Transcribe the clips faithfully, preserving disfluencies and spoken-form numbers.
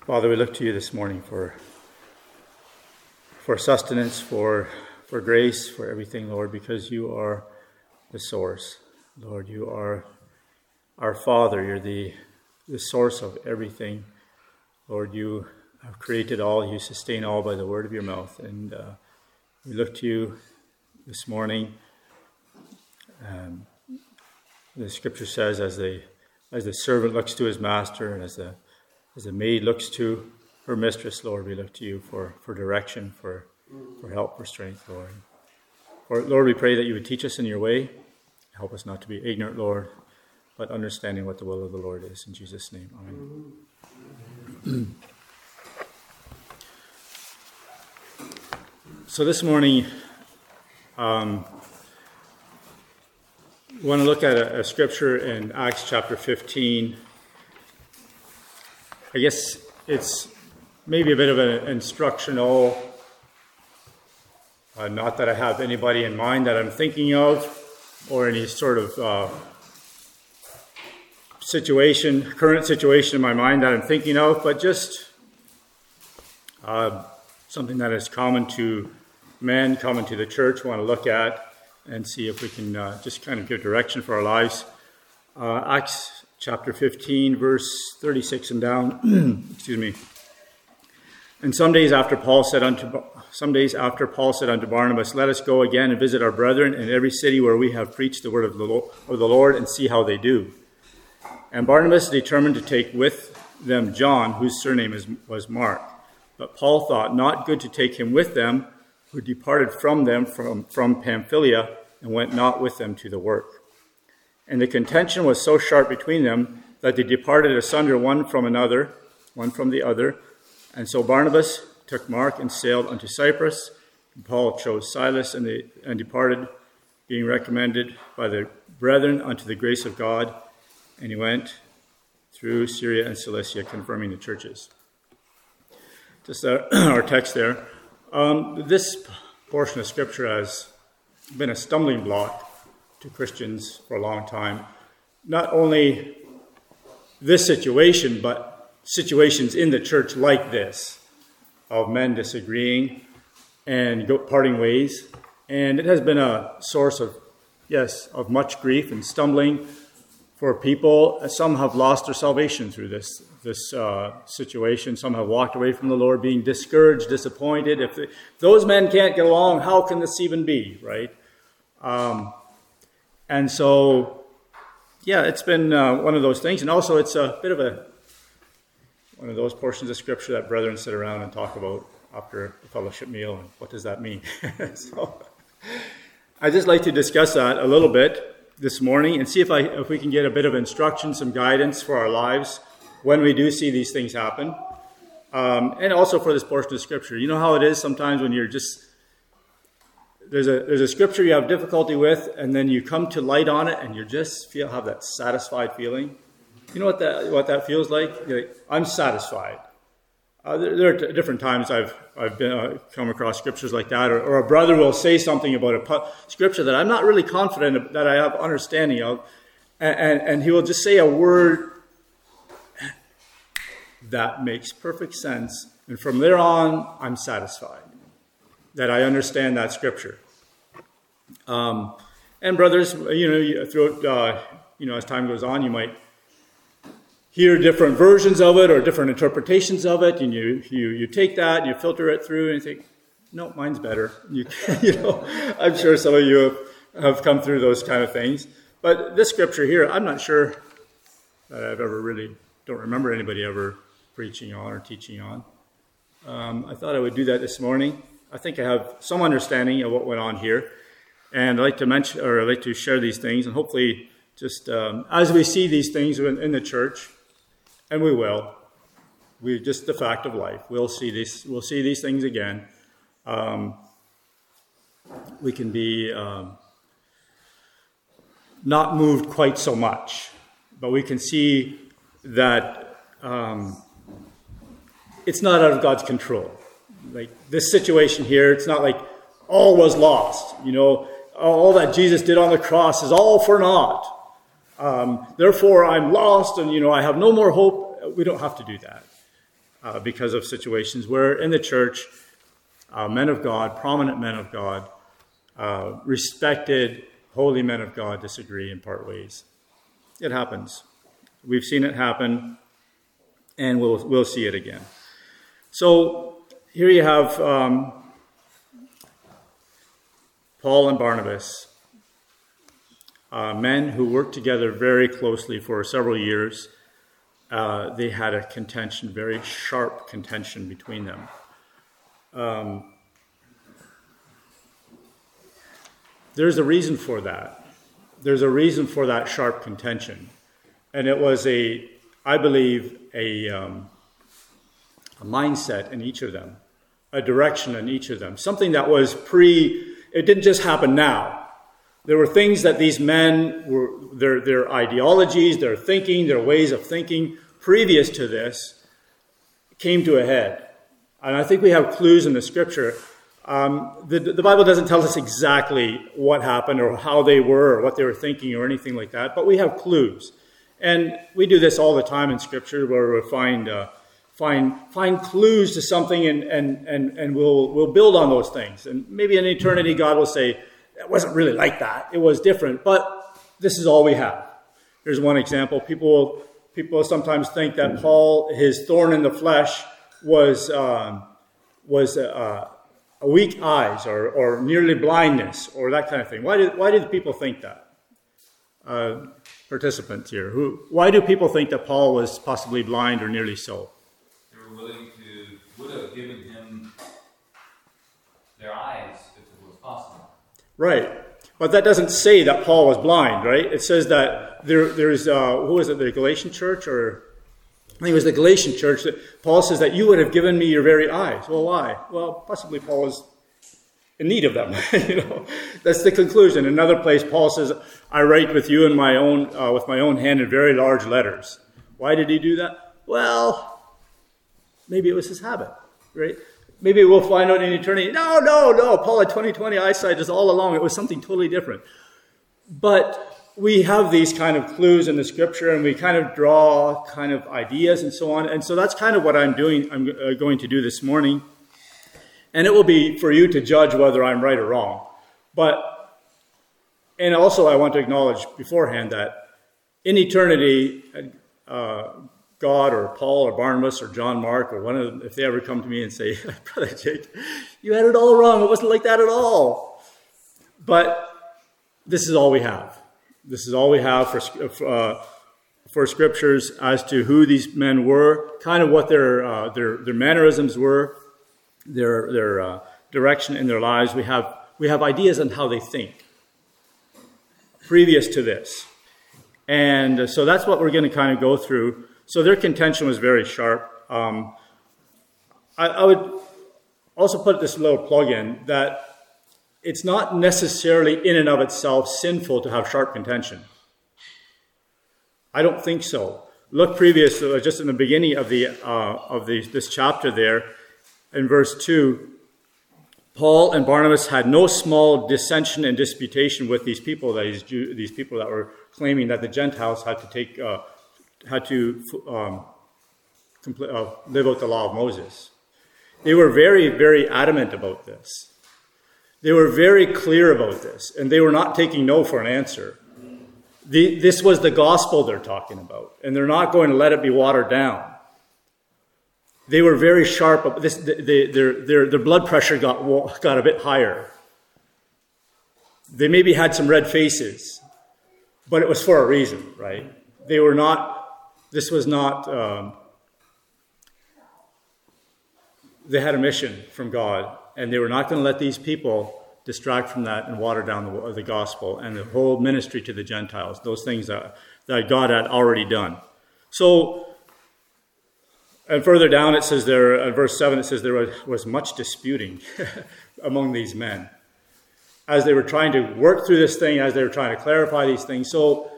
Father, we look to you this morning for for sustenance, for for grace, for everything, Lord, because you are the source. Lord, you are our Father. You're the, the source of everything. Lord, you have created all. You sustain all by the word of your mouth. And uh, we look to you this morning. Um, the scripture says, as the as the servant looks to his master, and as the as the maid looks to her mistress, Lord, we look to you for, for direction, for, for help, for strength, Lord. For, Lord, we pray that you would teach us in your way. Help us not to be ignorant, Lord, but understanding what the will of the Lord is. In Jesus' name, amen. So this morning, um, we want to look at a, a scripture in Acts chapter fifteen. I guess it's maybe a bit of an instructional, uh, not that I have anybody in mind that I'm thinking of, or any sort of uh, situation, current situation in my mind that I'm thinking of, but just uh, something that is common to men, common to the church, we want to look at and see if we can uh, just kind of give direction for our lives. Uh, Acts chapter fifteen, verse thirty-six and down. Excuse me. And some days after Paul said unto some days after Paul said unto Barnabas, "Let us go again and visit our brethren in every city where we have preached the word of the Lord, of the Lord and see how they do." And Barnabas determined to take with them John, whose surname is, was Mark. But Paul thought not good to take him with them, who departed from them from, from Pamphylia and went not with them to the work. And the contention was so sharp between them that they departed asunder one from another, one from the other. And so Barnabas took Mark and sailed unto Cyprus. And Paul chose Silas and, they, and departed, being recommended by the brethren unto the grace of God. And he went through Syria and Cilicia, confirming the churches. Just our, our text there. Um, this portion of Scripture has been a stumbling block to Christians for a long time. Not only this situation, but situations in the church like this, of men disagreeing and go, parting ways. And it has been a source of, yes, of much grief and stumbling for people. Some have lost their salvation through this this uh, situation. Some have walked away from the Lord, being discouraged, disappointed. If, the, if those men can't get along, how can this even be, right? Um, And so, yeah, it's been uh, one of those things. And also it's a bit of a one of those portions of Scripture that brethren sit around and talk about after the fellowship meal. And what does that mean? So I'd just like to discuss that a little bit this morning and see if, I, if we can get a bit of instruction, some guidance for our lives when we do see these things happen. Um, and also for this portion of Scripture. You know how it is sometimes when you're just... There's a there's a scripture you have difficulty with, and then you come to light on it, and you just feel have that satisfied feeling. You know what that what that feels like? You're like, I'm satisfied. Uh, there, there are different times I've I've been uh, come across scriptures like that, or, or a brother will say something about a pu- scripture that I'm not really confident that I have understanding of, and, and and he will just say a word that makes perfect sense, and from there on, I'm satisfied that I understand that scripture. Um, and brothers, you know, throughout, uh, you know, as time goes on, you might hear different versions of it or different interpretations of it, and you you you take that, you filter it through, and you think, no, mine's better. You, you know, I'm sure some of you have, have come through those kind of things. But this scripture here, I'm not sure that I've ever really, don't remember anybody ever preaching on or teaching on. Um, I thought I would do that this morning. I think I have some understanding of what went on here, and I'd like to mention, or I'd like to share these things, and hopefully, just um, as we see these things in, in the church, and we will, we just the fact of life. We'll see this. We'll see these things again. Um, we can be um, not moved quite so much, but we can see that um, it's not out of God's control. Like this situation here, it's not like all was lost. You know, all that Jesus did on the cross is all for naught. Um, therefore, I'm lost, and you know, I have no more hope. We don't have to do that. uh, because of situations where in the church, uh, men of God, prominent men of God, uh, respected, holy men of God disagree and part ways. It happens. We've seen it happen, and we'll we'll see it again. So here you have um, Paul and Barnabas, uh, men who worked together very closely for several years. Uh, they had a contention, very sharp contention between them. Um, there's a reason for that. There's a reason for that sharp contention. And it was a, I believe, a, um, a mindset in each of them, a direction in each of them, something that was pre, it didn't just happen now. There were things that these men were, their, their ideologies, their thinking, their ways of thinking previous to this came to a head. And I think we have clues in the scripture. Um, the, the Bible doesn't tell us exactly what happened or how they were or what they were thinking or anything like that, but we have clues. And we do this all the time in scripture where we find uh, find find clues to something and, and, and, and we'll we'll build on those things. And maybe in eternity God will say, it wasn't really like that. It was different, but this is all we have. Here's one example. People people sometimes think that Paul, his thorn in the flesh, was um, was uh, a weak eyes or, or nearly blindness or that kind of thing. Why did why did people think that? Uh, participants here, who why do people think that Paul was possibly blind or nearly so? They were willing to would have given him their eyes if it was possible. Right, but that doesn't say that Paul was blind, right? It says that there there's uh, who was it, the Galatian church or? I think it was the Galatian church that Paul says that you would have given me your very eyes. Well, why? Well, possibly Paul was in need of them. you know, that's the conclusion. Another place, Paul says, "I write with you in my own uh, with my own hand in very large letters." Why did he do that? Well, maybe it was his habit, right? Maybe we'll find out in eternity. No, no, no. Paul had twenty twenty eyesight is all along. It was something totally different. But we have these kind of clues in the scripture and we kind of draw kind of ideas and so on. And so that's kind of what I'm doing, I'm uh, going to do this morning. And it will be for you to judge whether I'm right or wrong. But, and also I want to acknowledge beforehand that in eternity, uh, God or Paul or Barnabas or John Mark or one of them, if they ever come to me and say, Brother Jake, you had it all wrong. It wasn't like that at all. But this is all we have. This is all we have for uh, for scriptures as to who these men were, kind of what their uh, their their mannerisms were, their their uh, direction in their lives. We have we have ideas on how they think previous to this, and uh, so that's what we're going to kind of go through. So their contention was very sharp. Um, I, I would also put this little plug in that it's not necessarily in and of itself sinful to have sharp contention. I don't think so. Look previous, uh, just in the beginning of the uh, of the, this chapter there, in verse two, Paul and Barnabas had no small dissension and disputation with these people, that these, Jew, these people that were claiming that the Gentiles had to take, uh, had to um, compl- uh, live out the law of Moses. They were very, very adamant about this. They were very clear about this, and they were not taking no for an answer. The, this was the gospel they're talking about, and they're not going to let it be watered down. They were very sharp. This, they, their, their, their blood pressure got, got a bit higher. They maybe had some red faces, but it was for a reason, right? They were not, this was not, um, they had a mission from God. And they were not going to let these people distract from that and water down the, the gospel and the whole ministry to the Gentiles, those things that, that God had already done. So, and further down it says there, in verse seven, it says there was, was much disputing among these men as they were trying to work through this thing, as they were trying to clarify these things. So,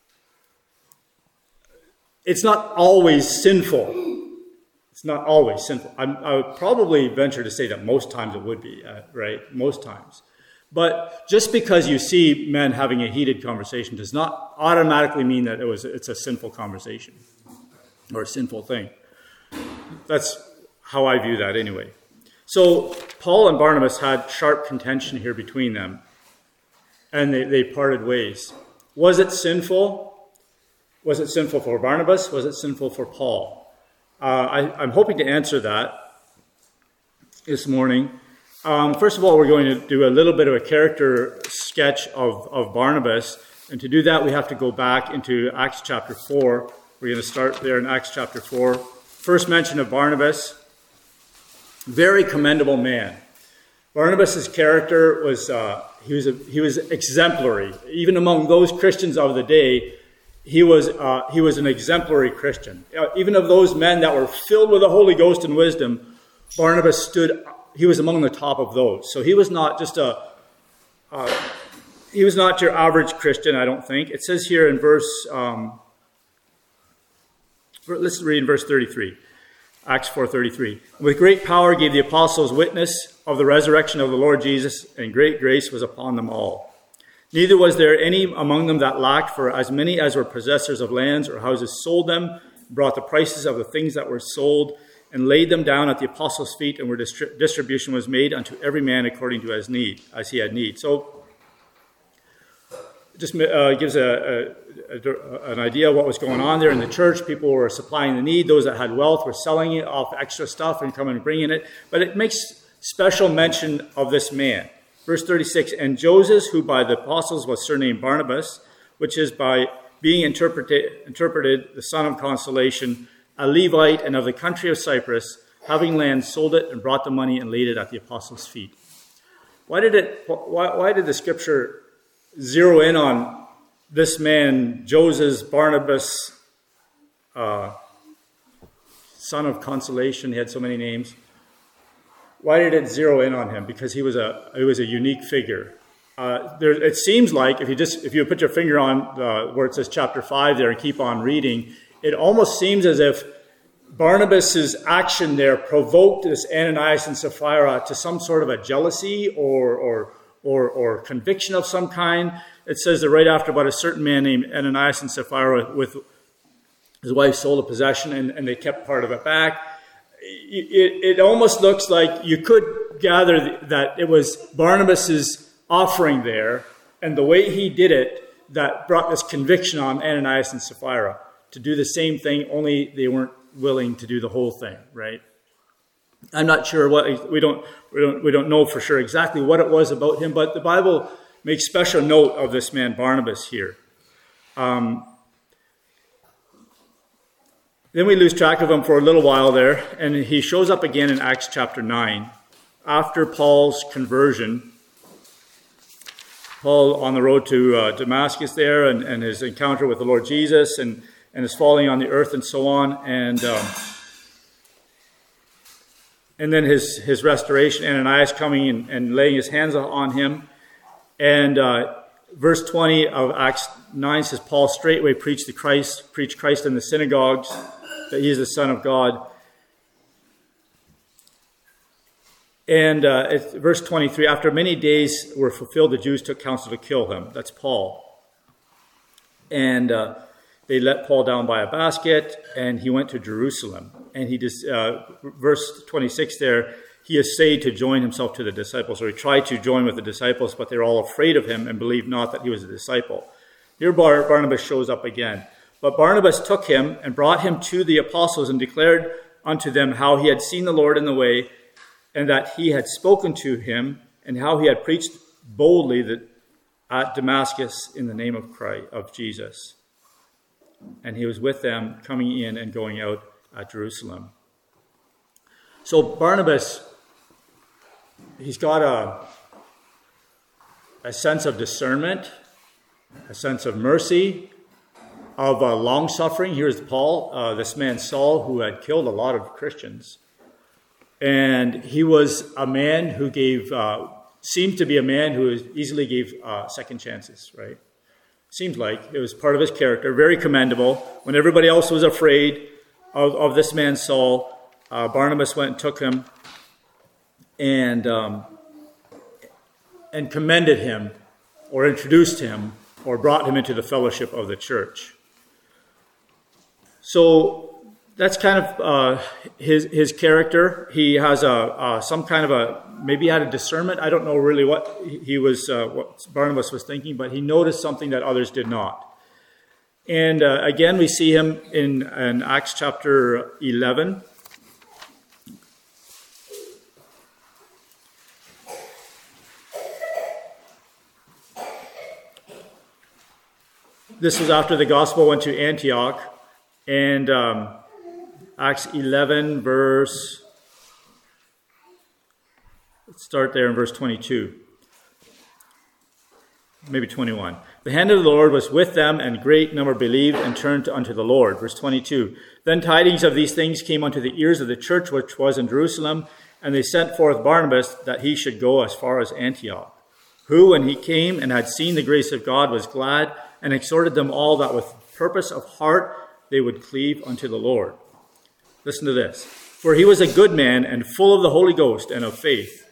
it's not always sinful. It's not always sinful. I'm, I would probably venture to say that most times it would be, uh, right? Most times. But just because you see men having a heated conversation does not automatically mean that it was it's a sinful conversation or a sinful thing. that's how I view that anyway. So Paul and Barnabas had sharp contention here between them, and they, they parted ways. Was it sinful? Was it sinful for Barnabas? Was it sinful for Paul? Uh, I, I'm hoping to answer that this morning. Um, first of all, we're going to do a little bit of a character sketch of, of Barnabas. And to do that, we have to go back into Acts chapter four. We're going to start there in Acts chapter four. First mention of Barnabas. Very commendable man. Barnabas' character was, uh, he was a, he was exemplary. Even among those Christians of the day, he was, uh, he was an exemplary Christian. Uh, even of those men that were filled with the Holy Ghost and wisdom, Barnabas stood, he was among the top of those. So he was not just a, uh, he was not your average Christian, I don't think. It says here in verse, um, let's read in verse thirty-three. Acts four thirty-three. With great power gave the apostles witness of the resurrection of the Lord Jesus, and great grace was upon them all. Neither was there any among them that lacked, for as many as were possessors of lands or houses sold them, brought the prices of the things that were sold, and laid them down at the apostles' feet, and where distri- distribution was made unto every man according to his need, as he had need. So it just uh, gives a, a, a, an idea of what was going on there in the church. People were supplying the need. Those that had wealth were selling it off extra stuff and coming and bringing it. But it makes special mention of this man. Verse thirty-six, and Joseph, who by the apostles was surnamed Barnabas, which is by being interpreted, interpreted the son of consolation, a Levite and of the country of Cyprus, having land, sold it and brought the money and laid it at the apostles' feet. Why did it? Why, why did the scripture zero in on this man, Joseph, Barnabas, uh, son of consolation? He had so many names. Why did it zero in on him? Because he was a he was a unique figure. Uh, there, it seems like if you just if you put your finger on uh, where it says chapter five there and keep on reading, it almost seems as if Barnabas's action there provoked this Ananias and Sapphira to some sort of a jealousy or or or, or conviction of some kind. It says that right after about a certain man named Ananias and Sapphira with his wife sold a possession and, and they kept part of it back. It, it almost looks like you could gather that it was Barnabas's offering there and the way he did it that brought this conviction on Ananias and Sapphira to do the same thing, only they weren't willing to do the whole thing, right? I'm not sure what we don't we don't we don't know for sure exactly what it was about him, but the Bible makes special note of this man Barnabas here. Um, Then we lose track of him for a little while there, and he shows up again in Acts chapter nine. After Paul's conversion, Paul on the road to uh, Damascus there, and, and his encounter with the Lord Jesus, and, and his falling on the earth and so on, and um, and then his, his restoration, Ananias coming and, and laying his hands on him. And uh, verse twenty of Acts nine says, Paul straightway preached the Christ, preached Christ in the synagogues, that he is the Son of God. And uh, it's verse twenty-three, after many days were fulfilled, the Jews took counsel to kill him. That's Paul. And uh, they let Paul down by a basket, and he went to Jerusalem. And he just, uh, verse twenty-six there, he essayed to join himself to the disciples, or he tried to join with the disciples, but they were all afraid of him and believed not that he was a disciple. Here Bar- Barnabas shows up again. But Barnabas took him and brought him to the apostles and declared unto them how he had seen the Lord in the way, and that he had spoken to him, and how he had preached boldly that at Damascus in the name of Christ, of Jesus. And he was with them coming in and going out at Jerusalem. So Barnabas, he's got a, a sense of discernment, a sense of mercy, of uh, long-suffering. Here's Paul, uh, this man Saul, who had killed a lot of Christians. And he was a man who gave, uh, seemed to be a man who easily gave uh, second chances, right? Seems like it was part of his character, very commendable. When everybody else was afraid of, of this man Saul, uh, Barnabas went and took him and, um, and commended him or introduced him or brought him into the fellowship of the church. So that's kind of uh, his his character. He has a uh, some kind of a, maybe he had a discernment. I don't know really what he was, uh, what Barnabas was thinking, but he noticed something that others did not. And uh, again, we see him in, in Acts chapter eleven. This was after the gospel went to Antioch, and um, Acts eleven, verse, let's start there in verse twenty-two, maybe twenty-one. The hand of the Lord was with them, and great number believed and turned unto the Lord. Verse twenty-two. Then tidings of these things came unto the ears of the church which was in Jerusalem, and they sent forth Barnabas that he should go as far as Antioch, who, when he came and had seen the grace of God, was glad, and exhorted them all that with purpose of heart they would cleave unto the Lord. Listen to this. For he was a good man and full of the Holy Ghost and of faith,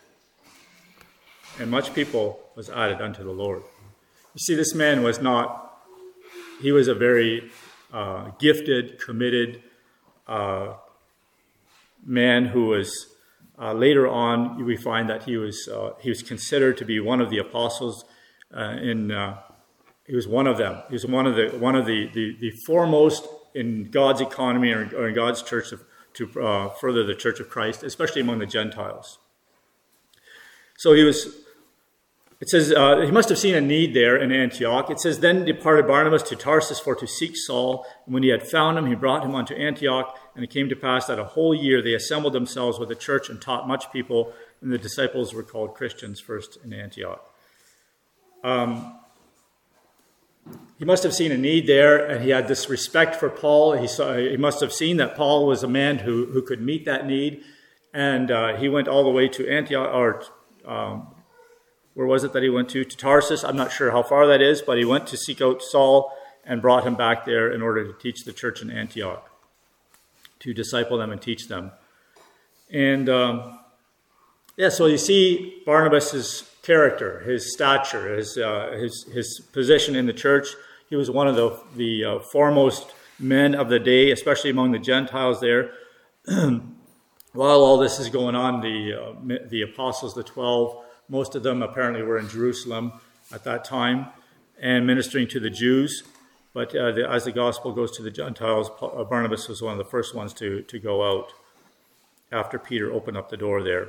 and much people was added unto the Lord. You see, this man was not, he was a very uh, gifted, committed uh, man who was, uh, later on, we find that he was uh, he was considered to be one of the apostles uh, in, uh, he was one of them. He was one of the one of the, the, the foremost in God's economy or, or in God's church to, to uh, further the church of Christ, especially among the Gentiles. So he was, it says, uh, he must have seen a need there in Antioch. It says, then departed Barnabas to Tarsus for to seek Saul. And when he had found him, he brought him unto Antioch. And it came to pass that a whole year they assembled themselves with the church and taught much people. And the disciples were called Christians first in Antioch. Um, He must have seen a need there, and he had this respect for Paul. He saw, he must have seen that Paul was a man who, who could meet that need. And uh, he went all the way to Antioch, or um, where was it that he went to? To Tarsus. I'm not sure how far that is, but he went to seek out Saul and brought him back there in order to teach the church in Antioch, to disciple them and teach them. And um, yeah, so you see Barnabas's character, his stature, his uh, his his position in the church. He was one of the the uh, foremost men of the day, especially among the Gentiles there. While all this is going on, the uh, the apostles, the twelve, most of them apparently were in Jerusalem at that time and ministering to the Jews. But uh, the, as the gospel goes to the Gentiles, Barnabas was one of the first ones to to go out after Peter opened up the door there.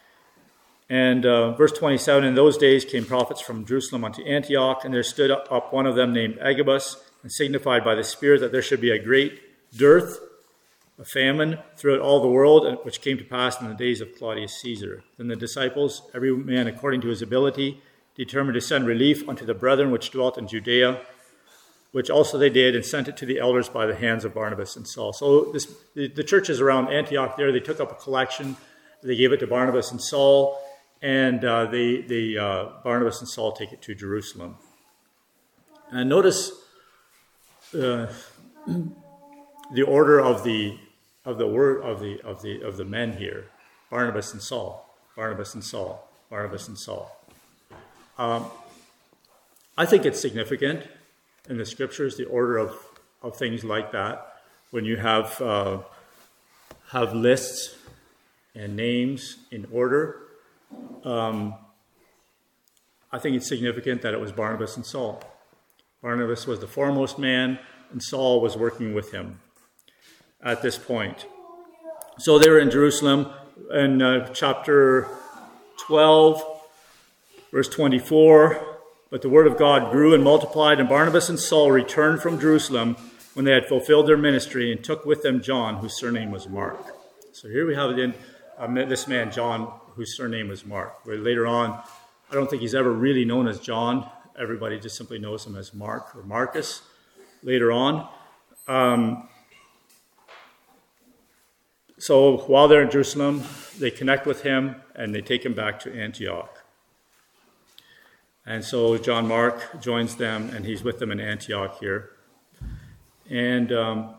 And uh, verse twenty-seven, in those days came prophets from Jerusalem unto Antioch, and there stood up one of them named Agabus, and signified by the Spirit that there should be a great dearth, a famine, throughout all the world, which came to pass in the days of Claudius Caesar. Then the disciples, every man according to his ability, determined to send relief unto the brethren which dwelt in Judea, which also they did, and sent it to the elders by the hands of Barnabas and Saul. So this, the, the churches around Antioch there, they took up a collection, they gave it to Barnabas and Saul, and uh, they, they, uh, Barnabas and Saul take it to Jerusalem. And notice uh, the order of the of the word of the of the of the men here: Barnabas and Saul, Barnabas and Saul, Barnabas and Saul. Um, I think it's significant in the scriptures, the order of, of things like that, when you have uh, have lists and names in order. Um, I think it's significant that it was Barnabas and Saul. Barnabas was the foremost man, and Saul was working with him at this point. So they were in Jerusalem in uh, chapter twelve, verse twenty-four. But the word of God grew and multiplied, and Barnabas and Saul returned from Jerusalem when they had fulfilled their ministry, and took with them John, whose surname was Mark. So here we have then uh, this man, John, whose surname was Mark. Where later on, I don't think he's ever really known as John. Everybody just simply knows him as Mark or Marcus later on. Um, so while they're in Jerusalem, they connect with him and they take him back to Antioch. And so John Mark joins them, and he's with them in Antioch here. And um,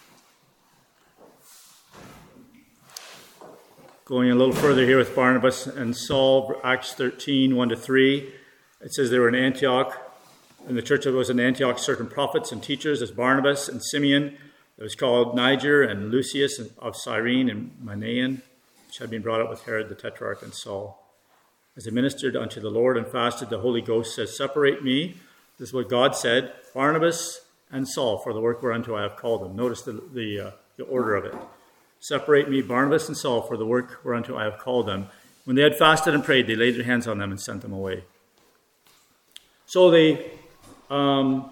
going a little further here with Barnabas and Saul, Acts thirteen, one to three, it says they were in Antioch. In the church that was in Antioch, certain prophets and teachers, as Barnabas and Simeon, It was called Niger and Lucius of Cyrene and Manaen, which had been brought up with Herod the Tetrarch and Saul. As they ministered unto the Lord and fasted, the Holy Ghost says, separate me, this is what God said, Barnabas and Saul, for the work whereunto I have called them. Notice the, the, uh, the order of it. Separate me, Barnabas and Saul, for the work whereunto I have called them. When they had fasted and prayed, they laid their hands on them and sent them away. So they, um,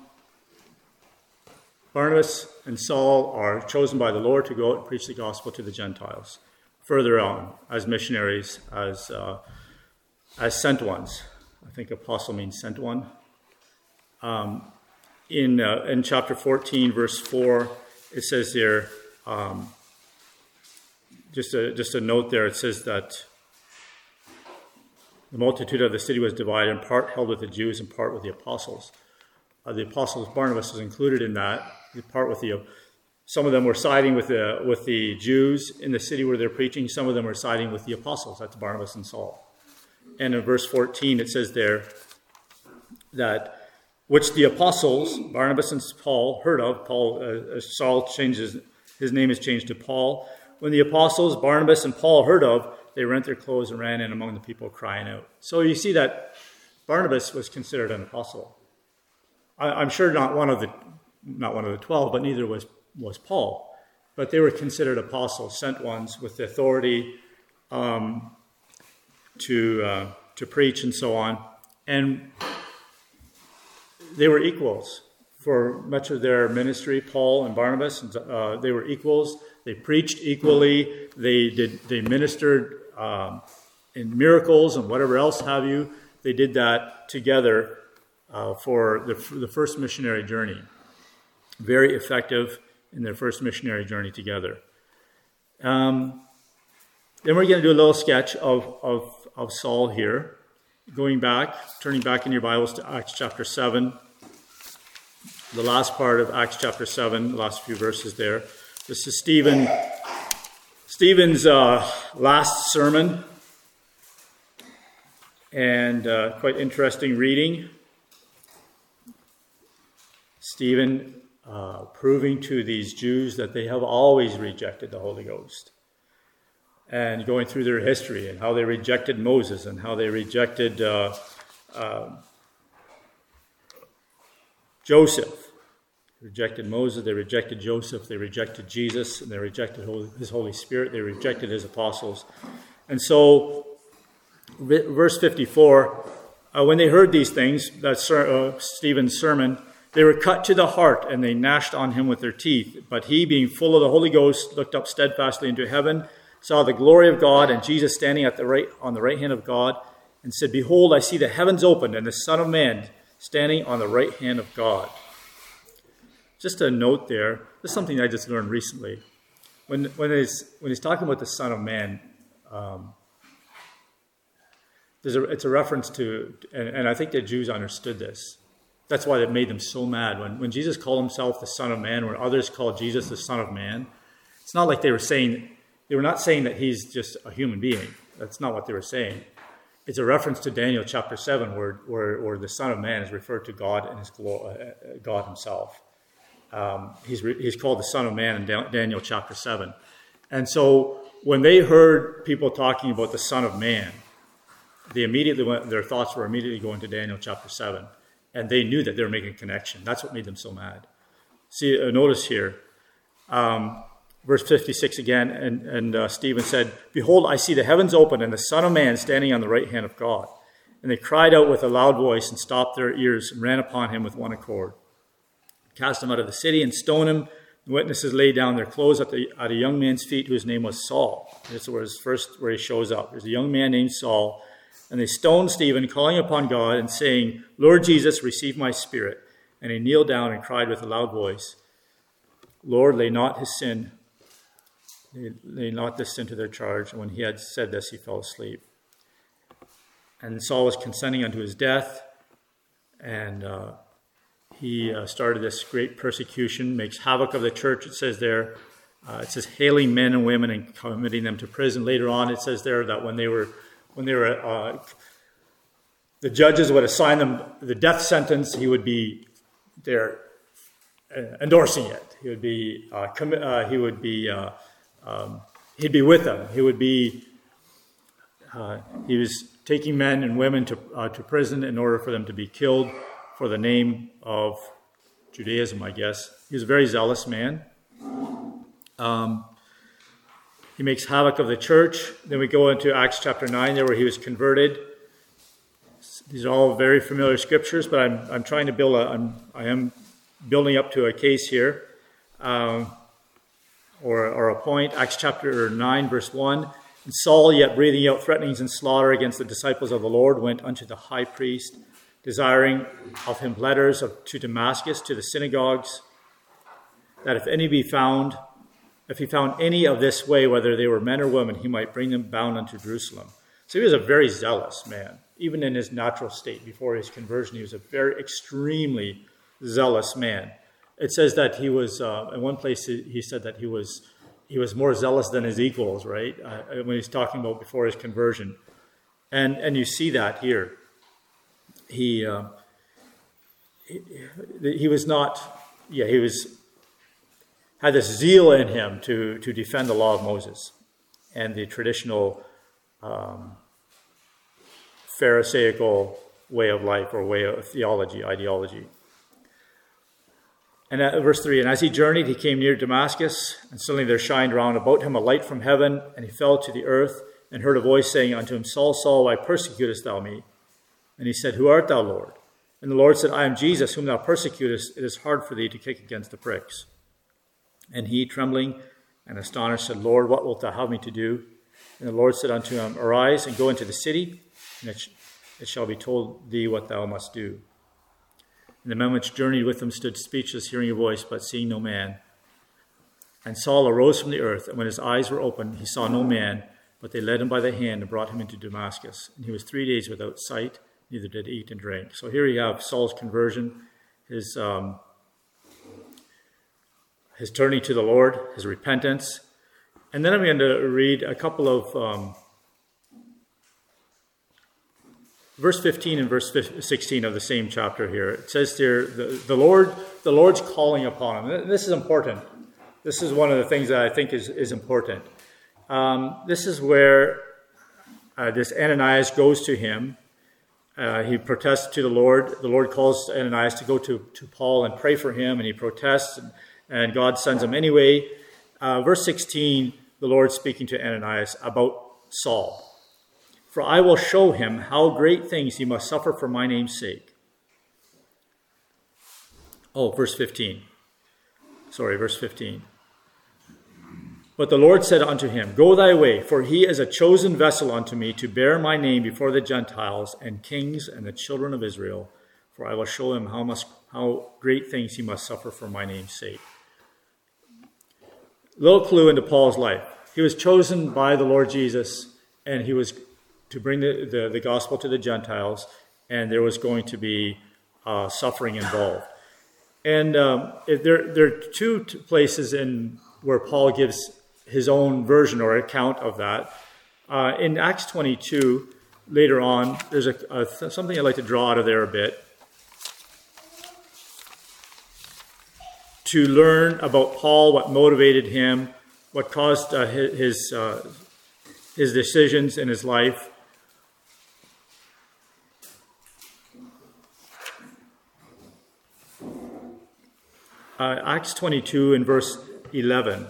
Barnabas and Saul are chosen by the Lord to go out and preach the gospel to the Gentiles. Further on, as missionaries, as uh, as sent ones. I think apostle means sent one. Um, in uh, in chapter fourteen, verse four, it says there, um, just a just a note there. It says that the multitude of the city was divided, in part held with the Jews, and part with the apostles. Uh, the apostles, Barnabas was included in that. The part with the, some of them were siding with the with the Jews in the city where they're preaching. Some of them were siding with the apostles. That's Barnabas and Saul. And in verse fourteen, it says there that which the apostles, Barnabas and Paul, heard of. Paul, uh, Saul changes his name is changed to Paul. When the apostles, Barnabas and Paul, heard of, they rent their clothes and ran in among the people crying out. So you see that Barnabas was considered an apostle. I, I'm sure not one of the not one of the twelve, but neither was, was Paul. But they were considered apostles, sent ones with the authority um, to uh, to preach and so on. And they were equals for much of their ministry. Paul and Barnabas, uh, they were equals. They preached equally. They did. They ministered um, in miracles and whatever else have you. They did that together uh, for the, for the first missionary journey. Very effective in their first missionary journey together. Um, then we're going to do a little sketch of, of, of Saul here. Going back, turning back in your Bibles to Acts chapter seven. The last part of Acts chapter seven, the last few verses there. This is Stephen, Stephen's uh, last sermon. And uh, quite interesting reading. Stephen uh, proving to these Jews that they have always rejected the Holy Ghost. And going through their history and how they rejected Moses and how they rejected uh, uh, Joseph. They rejected Moses, they rejected Joseph, they rejected Jesus, and they rejected his Holy Spirit, they rejected his apostles. And so, verse fifty-four, uh, when they heard these things, that's uh, Stephen's sermon, they were cut to the heart, and they gnashed on him with their teeth. But he, being full of the Holy Ghost, looked up steadfastly into heaven, saw the glory of God, and Jesus standing at the right on the right hand of God, and said, Behold, I see the heavens opened, and the Son of Man standing on the right hand of God. Just a note there, this is something I just learned recently. When when he's, when he's talking about the Son of Man, um, there's a, it's a reference to, and, and I think the Jews understood this. That's why it made them so mad. When, when Jesus called himself the Son of Man, where others called Jesus the Son of Man, it's not like they were saying, they were not saying that he's just a human being. That's not what they were saying. It's a reference to Daniel chapter seven, where, where, where the Son of Man is referred to God and his glory, uh, God himself. Um, he's, re, he's called the Son of Man in Daniel chapter seven. And so when they heard people talking about the Son of Man, they immediately went, their thoughts were immediately going to Daniel chapter seven. And they knew that they were making a connection. That's what made them so mad. See, uh, notice here, um, verse fifty-six again, and, and uh, Stephen said, Behold, I see the heavens open, and the Son of Man standing on the right hand of God. And they cried out with a loud voice, and stopped their ears, and ran upon him with one accord. Cast him out of the city, and stoned him. The witnesses laid down their clothes at, the, at a young man's feet, whose name was Saul. This is where his first where he shows up. There's a young man named Saul. And they stoned Stephen, calling upon God and saying, Lord Jesus, receive my spirit. And he kneeled down and cried with a loud voice, Lord, lay not his sin, lay, lay not this sin to their charge. And when he had said this, he fell asleep. And Saul was consenting unto his death, and uh, he uh, started this great persecution, makes havoc of the church, it says there. Uh, it says hailing men and women and committing them to prison. Later on, it says there that when they were When they were, uh, the judges would assign them the death sentence, he would be there endorsing it. He would be uh, com- uh, he would be uh, um, he'd be with them. He would be uh, he was taking men and women to uh, to prison in order for them to be killed for the name of Judaism, I guess. He was a very zealous man. Um, he makes havoc of the church. Then we go into Acts chapter nine there where he was converted. These are all very familiar scriptures, but I'm I'm trying to build a I'm, I am building up to a case here, um, or or a point. Acts chapter nine verse one. And Saul, yet breathing out threatenings and slaughter against the disciples of the Lord, went unto the high priest, desiring of him letters of, to Damascus, to the synagogues, that if any be found, if he found any of this way, whether they were men or women, he might bring them bound unto Jerusalem. So he was a very zealous man. Even in his natural state, before his conversion, he was a very extremely zealous man. It says that he was, uh, in one place he said that he was he was more zealous than his equals, right? Uh, when he's talking about before his conversion. And and you see that here. He, uh, he, he was not, yeah, he was, had this zeal in him to, to defend the law of Moses and the traditional um, Pharisaical way of life or way of theology, ideology. And at verse three, and as he journeyed, he came near Damascus, and suddenly there shined round about him a light from heaven, and he fell to the earth, and heard a voice saying unto him, Saul, Saul, why persecutest thou me? And he said, Who art thou, Lord? And the Lord said, I am Jesus, whom thou persecutest. It is hard for thee to kick against the pricks. And he, trembling and astonished, said, Lord, what wilt thou have me to do? And the Lord said unto him, Arise, and go into the city, and it, sh- it shall be told thee what thou must do. And the men which journeyed with him stood speechless, hearing a voice, but seeing no man. And Saul arose from the earth, and when his eyes were opened, he saw no man, but they led him by the hand and brought him into Damascus. And he was three days without sight, neither did eat and drink. So here you have Saul's conversion, his um, his turning to the Lord, his repentance. And then I'm going to read a couple of um, verse fifteen and verse sixteen of the same chapter here. It says there, the, the Lord, the Lord's calling upon him. This is important. This is one of the things that I think is, is important. Um, this is where uh, this Ananias goes to him. Uh, he protests to the Lord. The Lord calls Ananias to go to, to Paul and pray for him, and he protests, and, and God sends him anyway. Uh, verse sixteen, the Lord speaking to Ananias about Saul. For I will show him how great things he must suffer for my name's sake. Oh, verse fifteen. Sorry, verse fifteen. But the Lord said unto him, Go thy way, for he is a chosen vessel unto me to bear my name before the Gentiles and kings and the children of Israel. For I will show him how, must, how great things he must suffer for my name's sake. Little clue into Paul's life. He was chosen by the Lord Jesus, and he was to bring the, the, the gospel to the Gentiles, and there was going to be uh, suffering involved. And um, there, there are two t- places in where Paul gives his own version or account of that. Uh, in Acts twenty-two, later on, there's a, a th- something I'd like to draw out of there a bit to learn about Paul, what motivated him, what caused uh, his his, uh, his decisions in his life. Uh, Acts twenty-two in verse eleven.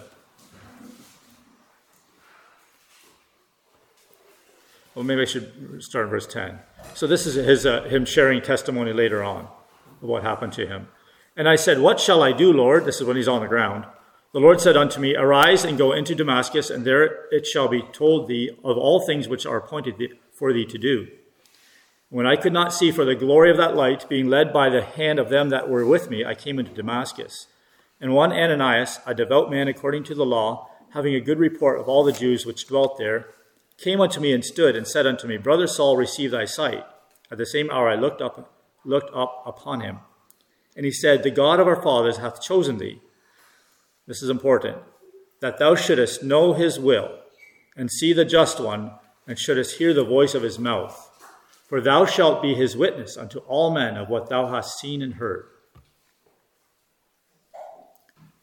Well, maybe I should start in verse ten. So this is his uh, him sharing testimony later on of what happened to him. And I said, What shall I do, Lord? This is when he's on the ground. The Lord said unto me, Arise and go into Damascus, and there it shall be told thee of all things which are appointed for thee to do. When I could not see for the glory of that light, being led by the hand of them that were with me, I came into Damascus. And one Ananias, a devout man according to the law, having a good report of all the Jews which dwelt there, came unto me and stood and said unto me, Brother Saul, receive thy sight. At the same hour I looked up, looked up upon him. And he said, The God of our fathers hath chosen thee. This is important. That thou shouldest know his will, and see the just one, and shouldest hear the voice of his mouth. For thou shalt be his witness unto all men of what thou hast seen and heard.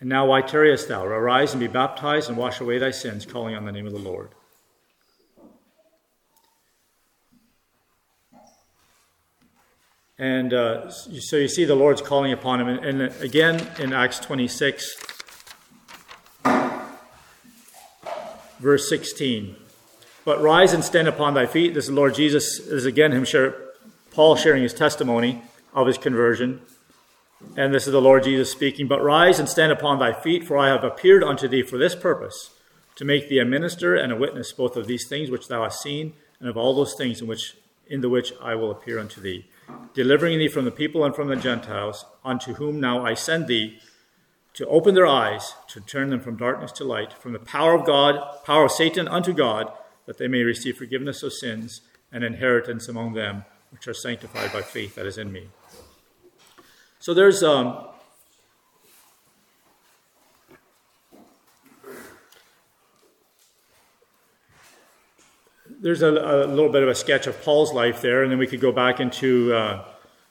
And now why tarriest thou? Arise and be baptized and wash away thy sins, calling on the name of the Lord. And uh, so you see the Lord's calling upon him. And, and again, in Acts twenty-six, verse sixteen. But rise and stand upon thy feet. This is Lord Jesus. This is again him share, Paul sharing his testimony of his conversion. And this is the Lord Jesus speaking. But rise and stand upon thy feet, for I have appeared unto thee for this purpose, to make thee a minister and a witness both of these things which thou hast seen, and of all those things in which in the which I will appear unto thee, delivering thee from the people and from the Gentiles, unto whom now I send thee, to open their eyes, to turn them from darkness to light, from the power of God, power of Satan unto God, that they may receive forgiveness of sins and inheritance among them which are sanctified by faith that is in me. So there's um, there's a, a little bit of a sketch of Paul's life there, and then we could go back into uh,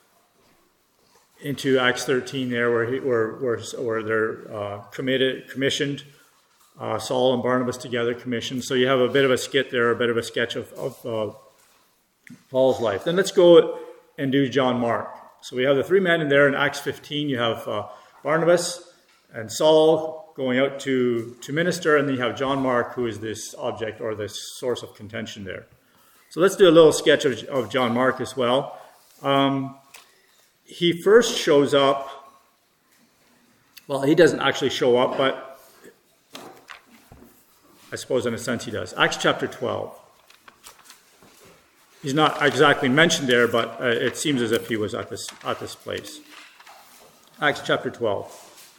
into Acts thirteen there, where he, where where, where they're uh, committed, commissioned. Uh, Saul and Barnabas together commissioned. So you have a bit of a skit there, a bit of a sketch of, of uh, Paul's life. Then let's go and do John Mark. So we have the three men in there in Acts fifteen. You have uh, Barnabas and Saul going out to, to minister, and then you have John Mark, who is this object or this source of contention there. So let's do a little sketch of, of John Mark as well. Um, he first shows up, well, he doesn't actually show up, but I suppose in a sense he does. Acts chapter twelve. He's not exactly mentioned there, but uh, it seems as if he was at this at this place. Acts chapter twelve.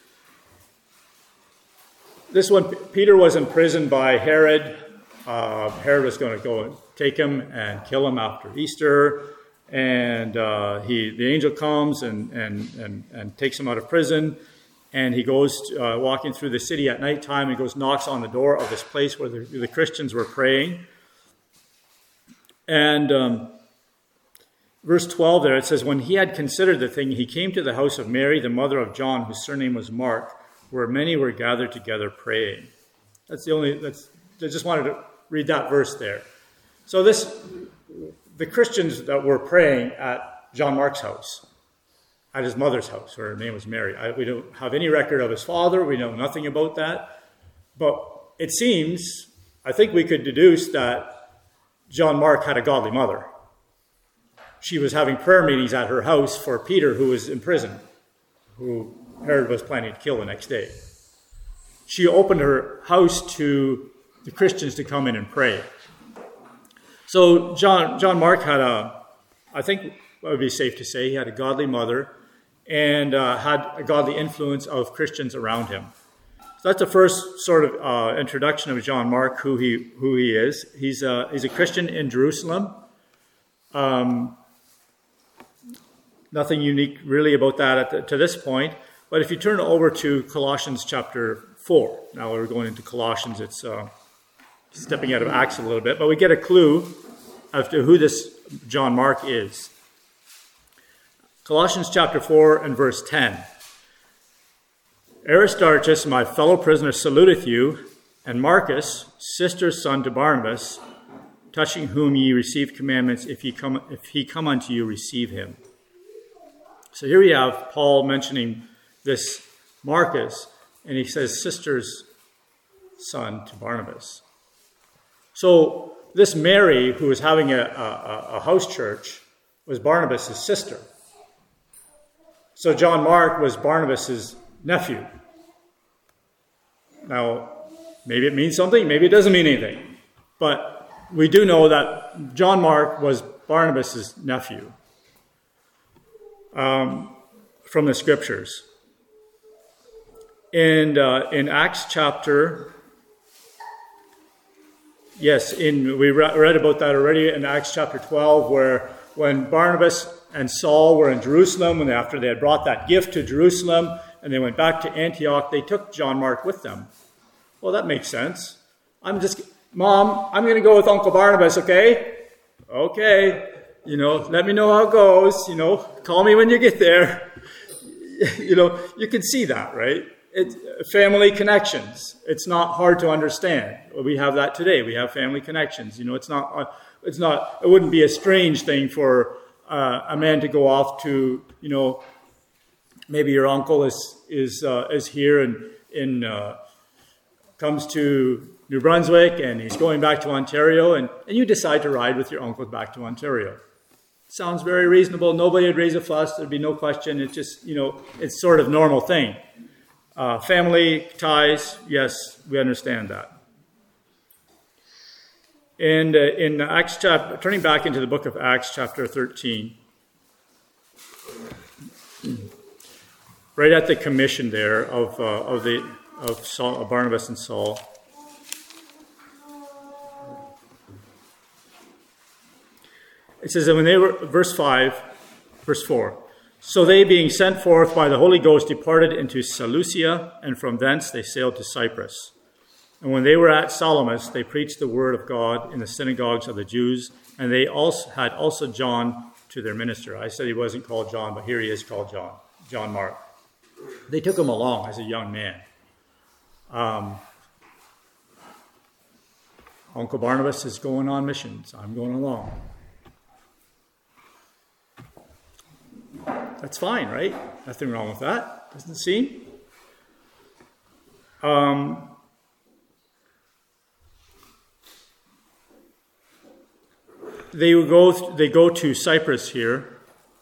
This one, Peter was imprisoned by Herod. Uh, Herod was going to go and take him and kill him after Easter. And uh, he, the angel comes and, and, and, and takes him out of prison. And he goes uh, walking through the city at nighttime. He goes, knocks on the door of this place where the, the Christians were praying. And um, verse twelve there, it says, when he had considered the thing, he came to the house of Mary, the mother of John, whose surname was Mark, where many were gathered together praying. That's the only, that's, I just wanted to read that verse there. So this, the Christians that were praying at John Mark's house, at his mother's house, her name was Mary. I, we don't have any record of his father. We know nothing about that. But it seems, I think we could deduce that John Mark had a godly mother. She was having prayer meetings at her house for Peter, who was in prison, who Herod was planning to kill the next day. She opened her house to the Christians to come in and pray. So John, John Mark had a, I think it would be safe to say, he had a godly mother and uh, had a godly influence of Christians around him. So that's the first sort of uh, introduction of John Mark, who he who he is. He's a, he's a Christian in Jerusalem. Um, nothing unique really about that at the, to this point. But if you turn over to Colossians chapter four, now we're going into Colossians, it's uh, stepping out of Acts a little bit, but we get a clue as to who this John Mark is. Colossians chapter four and verse ten. Aristarchus, my fellow prisoner, saluteth you, and Marcus, sister's son to Barnabas, touching whom ye receive commandments, if he come, if he come unto you, receive him. So here we have Paul mentioning this Marcus, and he says sister's son to Barnabas. So this Mary, who was having a, a, a house church, was Barnabas' sister. So John Mark was Barnabas' nephew. Now, maybe it means something, maybe it doesn't mean anything. But we do know that John Mark was Barnabas' nephew um, from the scriptures. And uh, in Acts chapter, yes, in we re- read about that already in Acts chapter twelve, where when Barnabas and Saul were in Jerusalem, when they, after they had brought that gift to Jerusalem, and they went back to Antioch, they took John Mark with them. Well, that makes sense. I'm just, Mom, I'm going to go with Uncle Barnabas, okay? Okay. You know, let me know how it goes. You know, call me when you get there. You know, you can see that, right? it, family connections. It's not hard to understand. We have that today. We have family connections. You know, it's not, it's not, it wouldn't be a strange thing for uh, a man to go off to, you know, maybe your uncle is, is, uh, is here and in, uh, comes to New Brunswick and he's going back to Ontario, and, and you decide to ride with your uncle back to Ontario. Sounds very reasonable. Nobody would raise a fuss. There'd be no question. It's just, you know, it's sort of normal thing. Uh, family ties, yes, we understand that. And uh, in Acts chapter, turning back into the book of Acts chapter thirteen, right at the commission there of uh, of the of Saul, of Barnabas and Saul. It says that when they were, verse five, verse four, so they, being sent forth by the Holy Ghost, departed into Seleucia, and from thence they sailed to Cyprus. And when they were at Salamis, they preached the word of God in the synagogues of the Jews, and they also had also John to their minister. I said he wasn't called John, but here he is called John, John Mark. They took him along as a young man. Um, Uncle Barnabas is going on missions. I'm going along. That's fine, right? Nothing wrong with that, doesn't seem. Um, they go. They go to Cyprus here.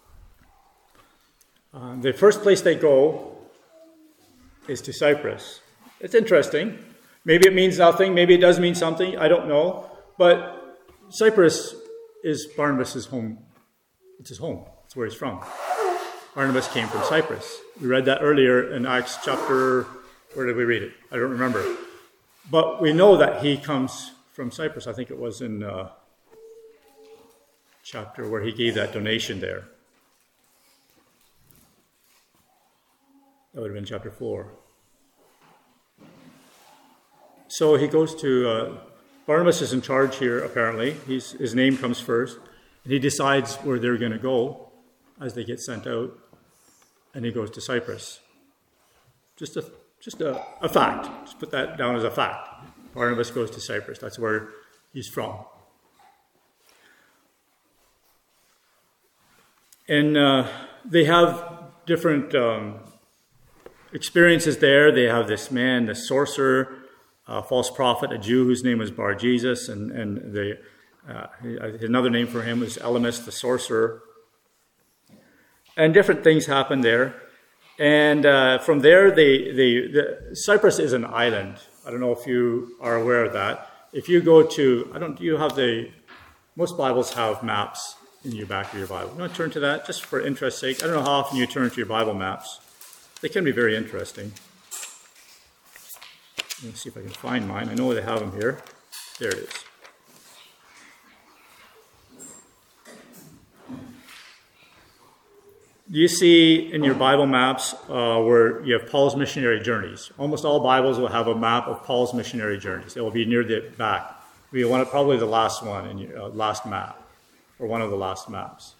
Uh, the first place they go is to Cyprus. It's interesting. Maybe it means nothing. Maybe it does mean something. I don't know. But Cyprus is Barnabas' home. It's his home. It's where he's from. Barnabas came from Cyprus. We read that earlier in Acts chapter, where did we read it? I don't remember. But we know that he comes from Cyprus. I think it was in uh, chapter where he gave that donation there. That would have been chapter four. So he goes to, uh, Barnabas is in charge here, apparently. He's, his name comes first. And he decides where they're going to go as they get sent out, and he goes to Cyprus. Just a just a, a fact. Just put that down as a fact. Barnabas goes to Cyprus. That's where he's from. And uh, they have different um, experiences there. They have this man, the sorcerer, a false prophet, a Jew whose name was Bar Jesus, and, and the, uh, another name for him was Elymas, the sorcerer. And different things happen there. And uh, from there, they, they, the, Cyprus is an island. I don't know if you are aware of that. If you go to, I don't, do you have the, most Bibles have maps in your back of your Bible. You want to turn to that, just for interest's sake? I don't know how often you turn to your Bible maps. They can be very interesting. Let me see if I can find mine. I know they have them here. There it is. Do you see in your Bible maps uh, where you have Paul's missionary journeys? Almost all Bibles will have a map of Paul's missionary journeys. It will be near the back. It'll be one of, probably the last one in your uh, last map, or one of the last maps.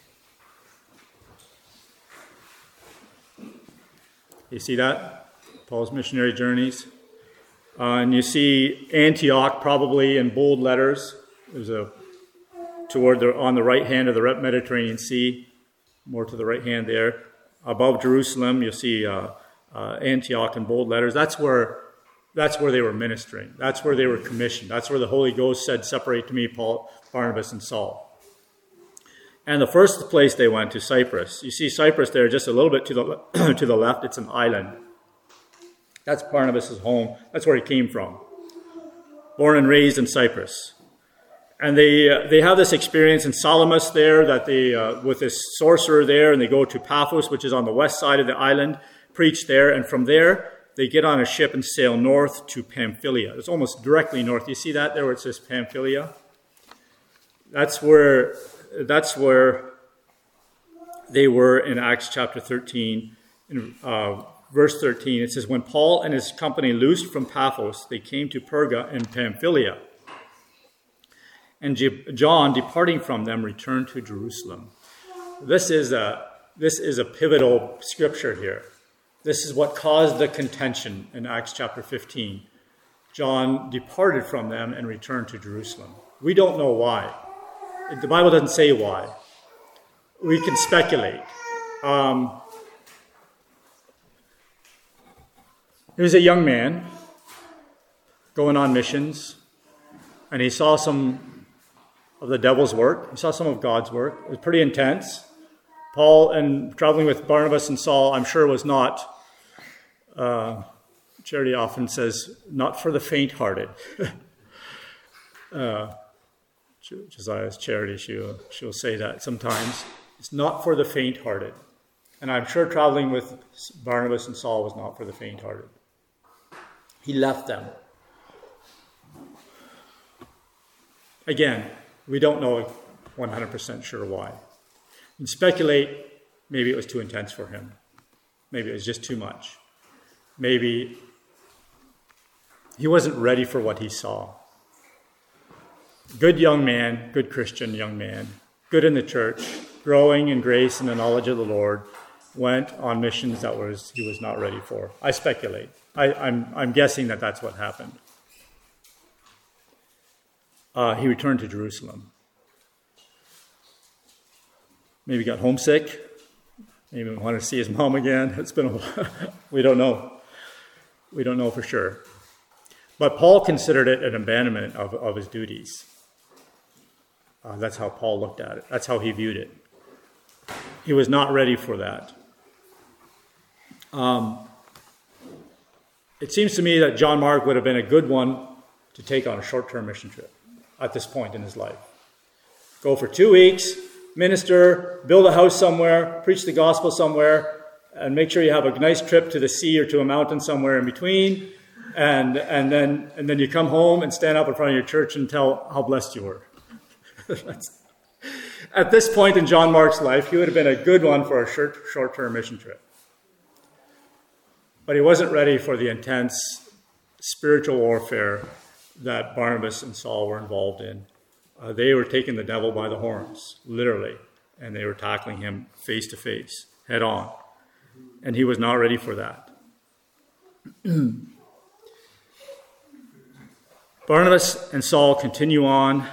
You see that? Paul's missionary journeys. Uh, and you see Antioch probably in bold letters. There's a toward the on the right hand of the Mediterranean Sea. More to the right hand there. Above Jerusalem, you'll see uh, uh, Antioch in bold letters. That's where, that's where they were ministering. That's where they were commissioned. That's where the Holy Ghost said, separate to me Paul, Barnabas, and Saul. And the first place they went to, Cyprus. You see Cyprus there just a little bit to the, to the left. It's an island. That's Barnabas' home. That's where he came from. Born and raised in Cyprus. And they uh, they have this experience in Salamis there, that they uh, with this sorcerer there, and they go to Paphos, which is on the west side of the island, preach there, and from there they get on a ship and sail north to Pamphylia. It's almost directly north. You see that there where it says Pamphylia? That's where that's where they were in Acts chapter thirteen, in uh, verse thirteen. It says, when Paul and his company loosed from Paphos, they came to Perga and Pamphylia. And John, departing from them, returned to Jerusalem. This is a this is a pivotal scripture here. This is what caused the contention in Acts chapter fifteen. John departed from them and returned to Jerusalem. We don't know why. The Bible doesn't say why. We can speculate. Um, he was a young man going on missions, and he saw some of the devil's work. He saw some of God's work. It was pretty intense. Paul, and traveling with Barnabas and Saul, I'm sure was not, uh, Charity often says, not for the faint-hearted. uh, Josiah's Charity, she'll, she'll say that sometimes. It's not for the faint-hearted. And I'm sure traveling with Barnabas and Saul was not for the faint-hearted. He left them. Again, we don't know one hundred percent sure why. You can speculate, maybe it was too intense for him. Maybe it was just too much. Maybe he wasn't ready for what he saw. Good young man, good Christian young man, good in the church, growing in grace and the knowledge of the Lord, went on missions that was he was not ready for. I speculate. I, I'm, I'm guessing that that's what happened. Uh, he returned to Jerusalem. Maybe got homesick. Maybe wanted to see his mom again. It's been a while. We don't know. We don't know for sure. But Paul considered it an abandonment of, of his duties. Uh, that's how Paul looked at it. That's how he viewed it. He was not ready for that. Um, it seems to me that John Mark would have been a good one to take on a short-term mission trip at this point in his life. Go for two weeks, minister, build a house somewhere, preach the gospel somewhere, and make sure you have a nice trip to the sea or to a mountain somewhere in between, and and then and then you come home and stand up in front of your church and tell how blessed you were. At this point in John Mark's life, he would have been a good one for a short, short-term mission trip. But he wasn't ready for the intense spiritual warfare that Barnabas and Saul were involved in. Uh, they were taking the devil by the horns, literally, and they were tackling him face to face, head on. And he was not ready for that. Barnabas and Saul continue on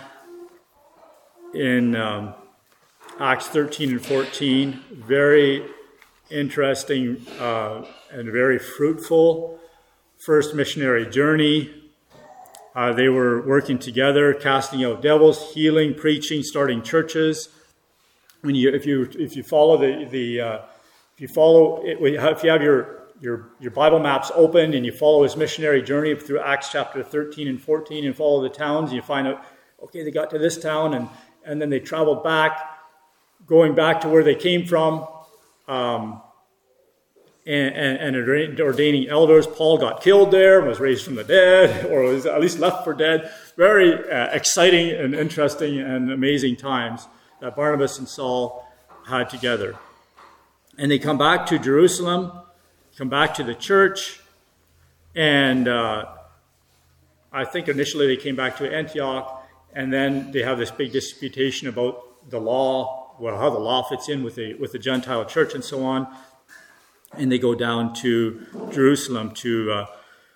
in um, Acts thirteen and fourteen. Very interesting uh, and very fruitful first missionary journey. Uh, they were working together, casting out devils, healing, preaching, starting churches. When you, if you, if you follow the, the, uh, if you follow, it, if you have your, your, your Bible maps open and you follow his missionary journey through Acts chapter thirteen and fourteen, and follow the towns, and you find out, okay, they got to this town, and and then they traveled back, going back to where they came from. Um, And, and, and ordaining elders. Paul got killed there, was raised from the dead, or was at least left for dead. Very uh, exciting and interesting and amazing times that Barnabas and Saul had together. And they come back to Jerusalem, come back to the church, and uh, I think initially they came back to Antioch, and then they have this big disputation about the law, well, how the law fits in with the with the Gentile church and so on. And they go down to Jerusalem to uh,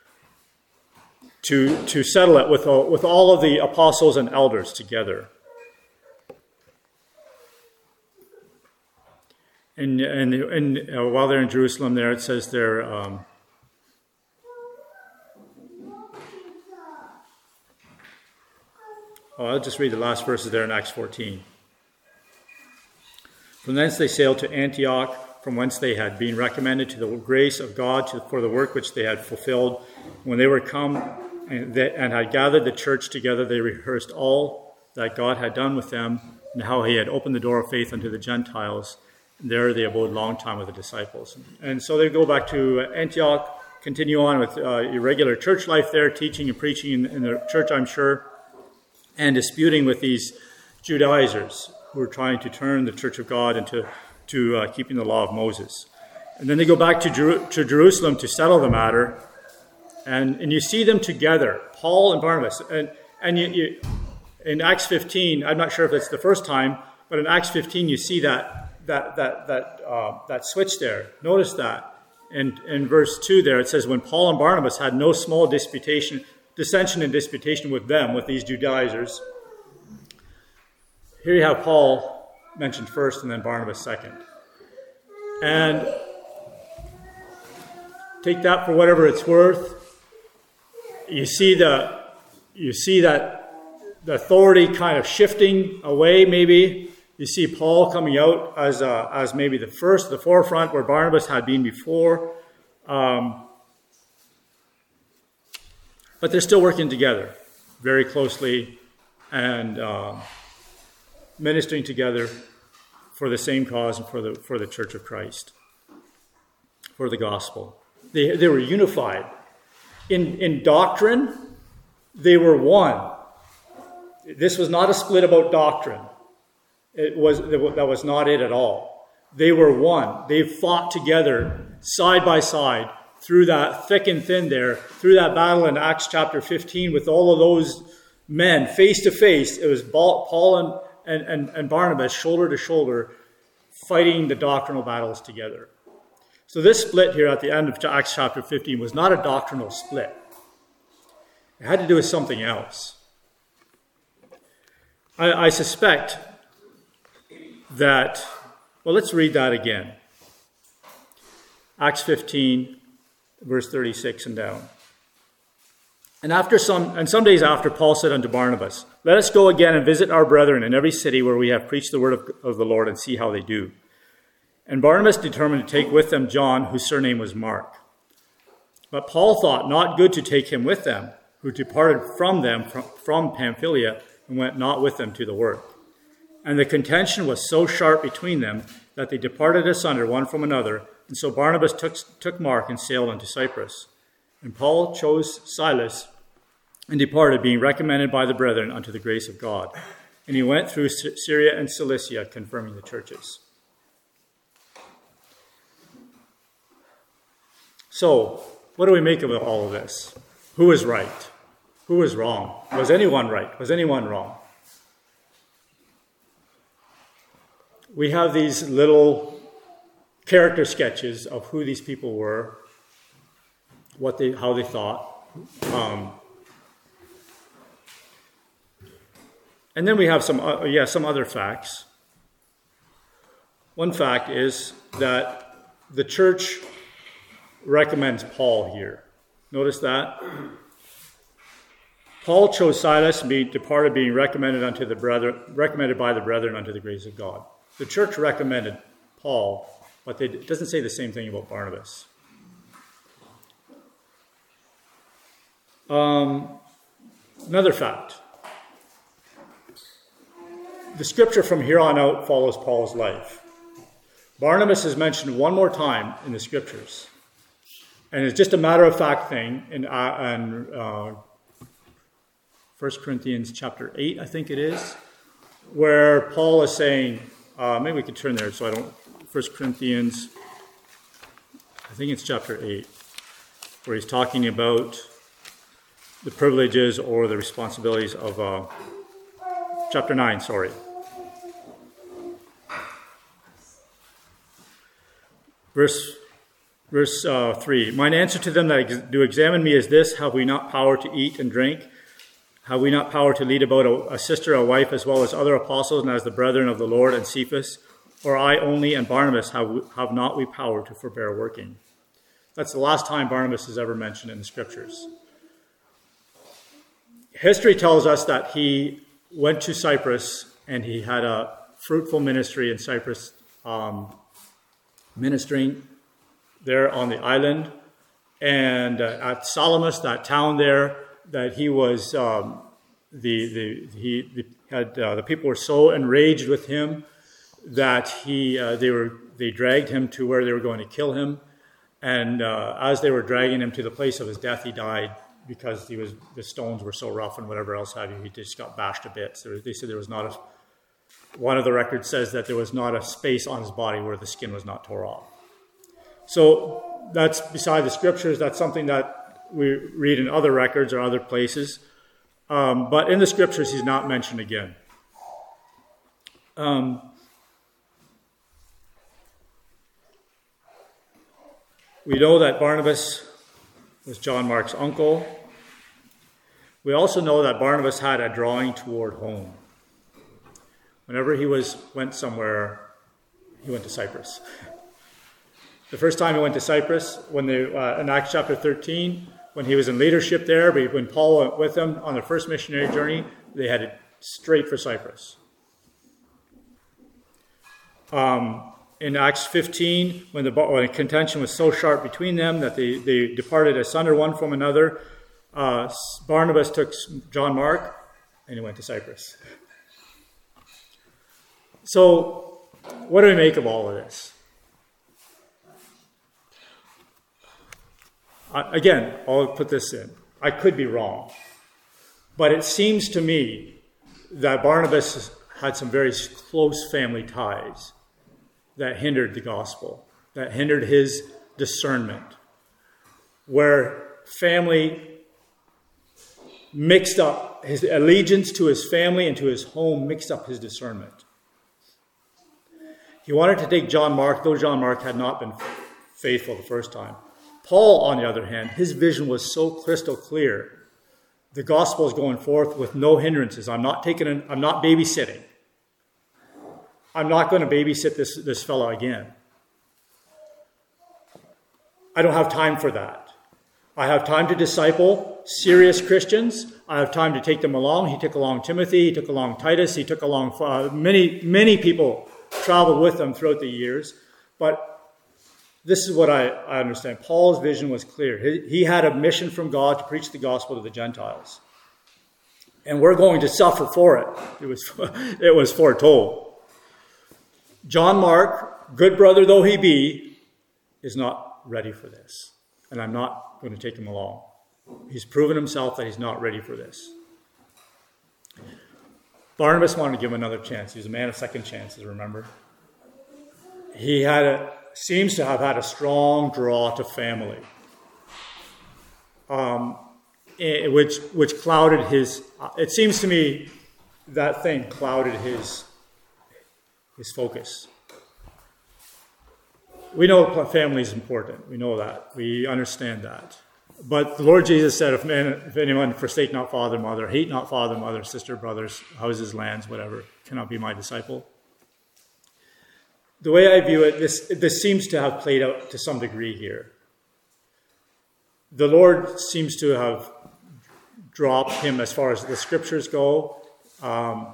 to to settle it with all, with all of the apostles and elders together. And and and uh, while they're in Jerusalem, there it says they're. Um, oh, I'll just read the last verses there in Acts fourteen. From thence they sailed to Antioch, from whence they had been recommended to the grace of God to, for the work which they had fulfilled. When they were come and, they, and had gathered the church together, they rehearsed all that God had done with them, and how he had opened the door of faith unto the Gentiles. And there they abode long time with the disciples. And so they go back to Antioch, continue on with uh, irregular church life there, teaching and preaching in, in the church, I'm sure, and disputing with these Judaizers who were trying to turn the church of God into to uh, keeping the law of Moses. And then they go back to, Jer- to Jerusalem to settle the matter. And, and you see them together, Paul and Barnabas. And, and you, you, in Acts fifteen, I'm not sure if it's the first time, but in Acts fifteen you see that that that that uh, that switch there. Notice that. in, in verse two there, it says, when Paul and Barnabas had no small disputation, dissension and disputation with them, with these Judaizers. Here you have Paul mentioned first and then Barnabas second. And take that for whatever it's worth. You see the you see that the authority kind of shifting away, maybe. You see Paul coming out as uh, as maybe the first, the forefront, where Barnabas had been before. Um, but they're still working together very closely and uh, ministering together for the same cause and for the for the Church of Christ, for the gospel. They they were unified. In in doctrine, they were one. This was not a split about doctrine. It was that was not it at all. They were one. They fought together, side by side, through that thick and thin there, through that battle in Acts chapter fifteen with all of those men face to face. It was Paul and, and, and, and Barnabas shoulder to shoulder fighting the doctrinal battles together. So this split here at the end of Acts chapter fifteen was not a doctrinal split. It had to do with something else. I, I suspect that, well, let's read that again. Acts fifteen, verse thirty-six and down. And after some, and some days after, Paul said unto Barnabas, let us go again and visit our brethren in every city where we have preached the word of, of the Lord, and see how they do. And Barnabas determined to take with them John, whose surname was Mark. But Paul thought not good to take him with them, who departed from them from, from Pamphylia, and went not with them to the work. And the contention was so sharp between them that they departed asunder one from another. And so Barnabas took, took Mark and sailed unto Cyprus. And Paul chose Silas and departed, being recommended by the brethren unto the grace of God. And he went through Syria and Cilicia, confirming the churches. So, what do we make of all of this? Who is right? Who is wrong? Was anyone right? Was anyone wrong? We have these little character sketches of who these people were, what they, how they thought. Um, and then we have some, uh, yeah, some other facts. One fact is that the church recommends Paul here. Notice that? Paul chose Silas and be departed, being recommended unto the brethren, recommended by the brethren unto the grace of God. The church recommended Paul, but they, it doesn't say the same thing about Barnabas. Um, another fact. The scripture from here on out follows Paul's life. Barnabas is mentioned one more time in the scriptures. And it's just a matter-of-fact thing in, uh, in uh, First Corinthians chapter eight, I think it is, where Paul is saying, uh, maybe we could turn there so I don't, First Corinthians, I think it's chapter eight, where he's talking about the privileges or the responsibilities of, uh, chapter nine, sorry. Verse Verse uh, three, mine answer to them that ex- do examine me is this, have we not power to eat and drink? Have we not power to lead about a, a sister, a wife, as well as other apostles, and as the brethren of the Lord and Cephas? Or I only and Barnabas have, we, have not we power to forbear working? That's the last time Barnabas is ever mentioned in the scriptures. History tells us that he went to Cyprus and he had a fruitful ministry in Cyprus, um, ministering there on the island, and uh, at Salamis, that town there, that he was um, the the he the, had uh, the people were so enraged with him that he uh, they were they dragged him to where they were going to kill him, and uh, as they were dragging him to the place of his death, he died because he was the stones were so rough and whatever else have you. He just got bashed to bits. There, they said there was not a one of the records says that there was not a space on his body where the skin was not tore off. So that's beside the scriptures. That's something that we read in other records or other places. Um, but in the scriptures, he's not mentioned again. Um, We know that Barnabas was John Mark's uncle. We also know that Barnabas had a drawing toward home. Whenever he was went somewhere, he went to Cyprus. The first time he went to Cyprus, when they, uh, in Acts chapter thirteen, when he was in leadership there, but when Paul went with him on their first missionary journey, they headed straight for Cyprus. Um, in Acts fifteen, when the, when the contention was so sharp between them that they, they departed asunder one from another, uh, Barnabas took John Mark and he went to Cyprus. So, what do we make of all of this? Uh, again, I'll put this in. I could be wrong. But it seems to me that Barnabas had some very close family ties that hindered the gospel, that hindered his discernment, where family mixed up, his allegiance to his family and to his home mixed up his discernment. He wanted to take John Mark, though John Mark had not been faithful the first time. Paul, on the other hand, his vision was so crystal clear. The gospel is going forth with no hindrances. I'm not taking an, I'm not babysitting. I'm not going to babysit this, this fellow again. I don't have time for that. I have time to disciple serious Christians. I have time to take them along. He took along Timothy. He took along Titus. He took along uh, many, many people traveled with them throughout the years. But this is what I, I understand. Paul's vision was clear. He, he had a mission from God to preach the gospel to the Gentiles. And we're going to suffer for it. It was, it was foretold. John Mark, good brother though he be, is not ready for this. And I'm not going to take him along. He's proven himself that he's not ready for this. Barnabas wanted to give him another chance. He was a man of second chances, remember? He had a, seems to have had a strong draw to family, um, which which clouded his, it seems to me that thing clouded his, his focus. We know family is important. We know that. We understand that. But the Lord Jesus said, if, man, if anyone forsake not father, mother, hate not father, mother, sister, brothers, houses, lands, whatever, cannot be my disciple. The way I view it, this, this seems to have played out to some degree here. The Lord seems to have dropped him as far as the scriptures go. Um,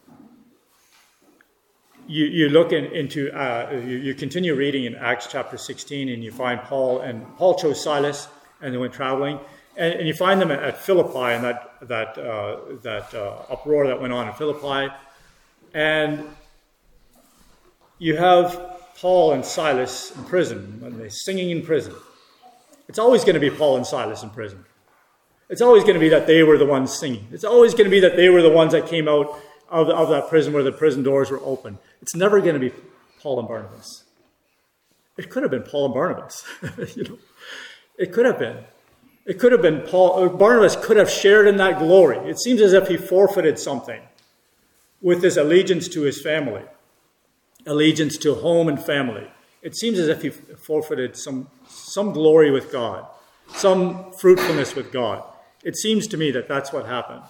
you, you look in, into, uh, you, you continue reading in Acts chapter sixteen, and you find Paul, and Paul chose Silas, and they went traveling, and, and you find them at, at Philippi, and that that uh, that uh, uproar that went on in Philippi, and you have Paul and Silas in prison, and they're singing in prison. It's always going to be Paul and Silas in prison. It's always going to be that they were the ones singing. It's always going to be that they were the ones that came out of, of that prison where the prison doors were open. It's never going to be Paul and Barnabas. It could have been Paul and Barnabas, you know. It could have been. It could have been Paul, or Barnabas could have shared in that glory. It seems as if he forfeited something with his allegiance to his family, allegiance to home and family. It seems as if he forfeited some, some glory with God, some fruitfulness with God. It seems to me that that's what happened.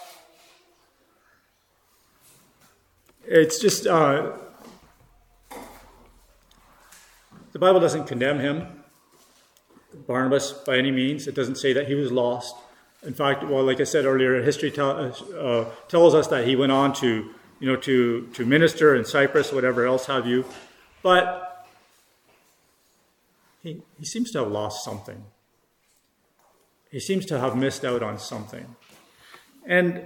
It's just, uh, the Bible doesn't condemn him, Barnabas, by any means. It doesn't say that he was lost. In fact, well, like I said earlier, history tell, uh, tells us that he went on to, you know, to, to minister in Cyprus, whatever else have you. But he, he seems to have lost something. He seems to have missed out on something. And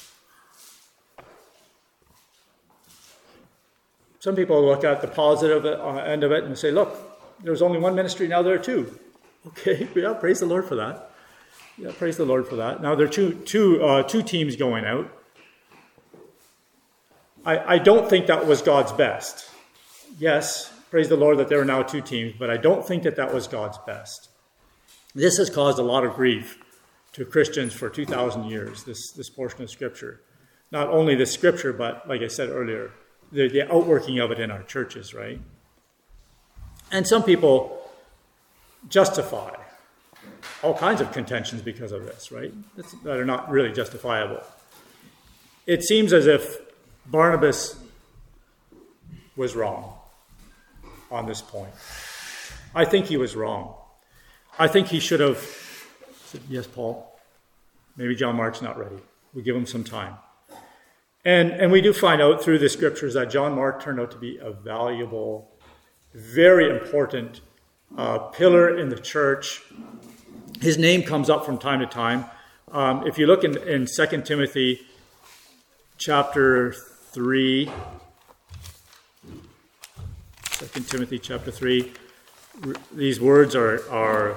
some people look at the positive end of it and say, look, there's only one ministry, now there are two. Okay, yeah, praise the Lord for that. Yeah, praise the Lord for that. Now there are two, two, uh, two teams going out. I, I don't think that was God's best. Yes, praise the Lord that there are now two teams, but I don't think that that was God's best. This has caused a lot of grief to Christians for two thousand years, this, this portion of Scripture. Not only the Scripture, but like I said earlier, the, the outworking of it in our churches, right? And some people justify all kinds of contentions because of this, right? That's, that are not really justifiable. It seems as if Barnabas was wrong on this point. I think he was wrong. I think he should have said, yes, Paul, maybe John Mark's not ready. We'll give him some time. And, and we do find out through the scriptures that John Mark turned out to be a valuable, very important uh, pillar in the church. His name comes up from time to time. Um, if you look in, in Second Timothy chapter three, Second Timothy chapter three, these words are, are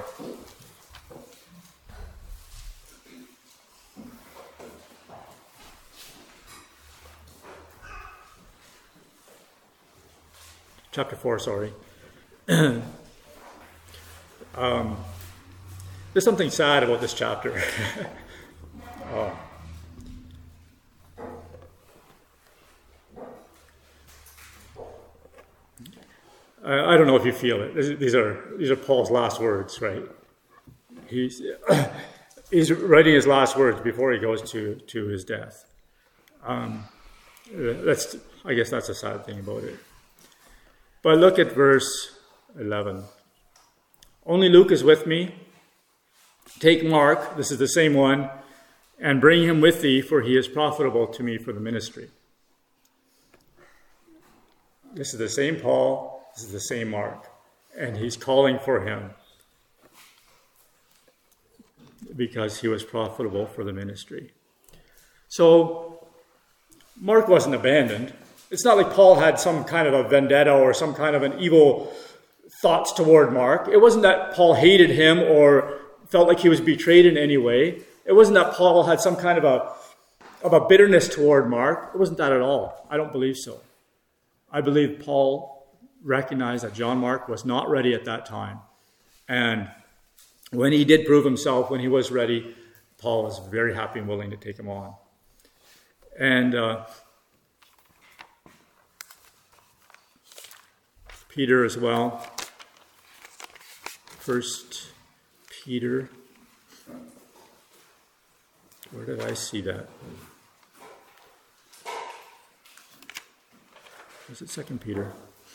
chapter four, sorry. um, there's something sad about this chapter. oh. I don't know if you feel it. These are these are Paul's last words, right? He's he's writing his last words before he goes to, to his death. Um, that's I guess that's a sad thing about it. But look at verse eleven. Only Luke is with me. Take Mark, this is the same one, and bring him with thee, for he is profitable to me for the ministry. This is the same Paul. This is the same Mark, and he's calling for him because he was profitable for the ministry. So Mark wasn't abandoned. It's not like Paul had some kind of a vendetta or some kind of an evil thoughts toward Mark. It wasn't that Paul hated him or felt like he was betrayed in any way. It wasn't that Paul had some kind of a of a bitterness toward Mark. It wasn't that at all. I don't believe so. I believe Paul recognized that John Mark was not ready at that time. And when he did prove himself, when he was ready, Paul was very happy and willing to take him on. And uh, Peter as well. First Peter. Where did I see that? Was it Second Peter?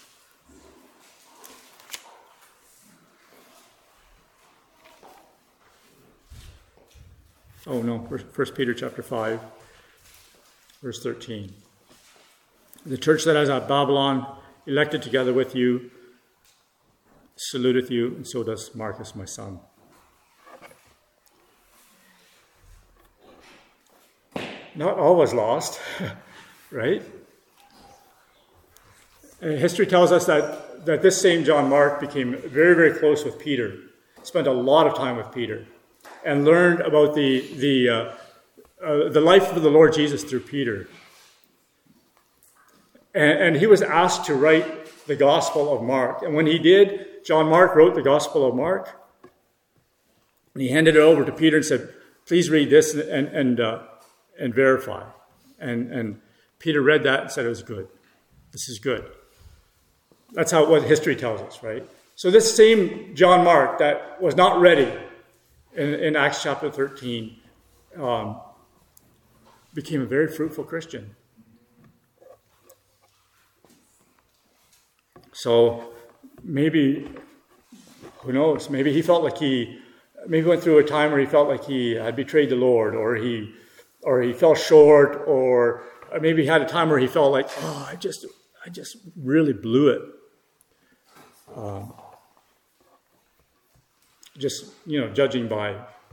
Oh no, First Peter chapter five, verse thirteen. The church that is at Babylon, elected together with you, saluteth you, and so does Marcus, my son. Not all was lost, right? And history tells us that, that this same John Mark became very, very close with Peter, spent a lot of time with Peter, and learned about the the uh, uh, the life of the Lord Jesus through Peter. And, and he was asked to write the Gospel of Mark. And when he did, John Mark wrote the Gospel of Mark. And he handed it over to Peter and said, please read this and and uh, and verify. And, and Peter read that and said it was good. This is good. That's how what history tells us, right? So this same John Mark that was not ready in, in Acts chapter thirteen um, became a very fruitful Christian. So maybe, who knows, maybe he felt like he, maybe went through a time where he felt like he had betrayed the Lord, or he, or he fell short, or maybe he had a time where he felt like, oh, I just, I just really blew it. Um, just, you know, judging by